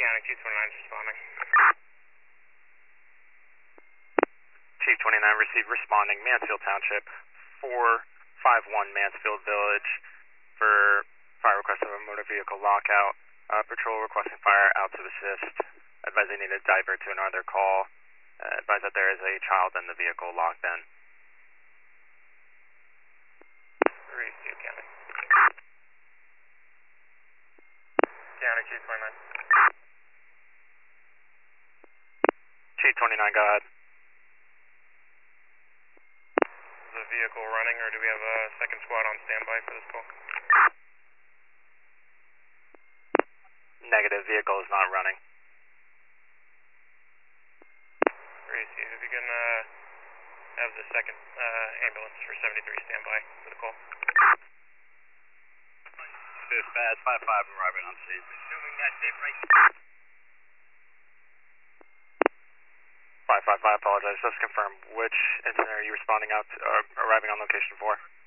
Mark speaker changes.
Speaker 1: County, 229 is responding.
Speaker 2: Chief 29 received responding, Mansfield Township, 451 Mansfield Village, for fire request of a motor vehicle lockout. Patrol requesting fire out to assist. Advise they need to divert to another call. Advise that there is a child in the vehicle locked in.
Speaker 1: Receive County. County, 229.
Speaker 2: Chief 29, go ahead.
Speaker 1: Is the vehicle running, or do we have a second squad on standby for this call?
Speaker 2: Negative, vehicle is not running.
Speaker 1: Receive. If you can have the second ambulance for 73 standby for the call.
Speaker 3: Dispatch 55 arriving on scene. Assuming that's it, right?
Speaker 2: 555, apologize. Just confirm, which incident are you responding out to, or arriving on location for?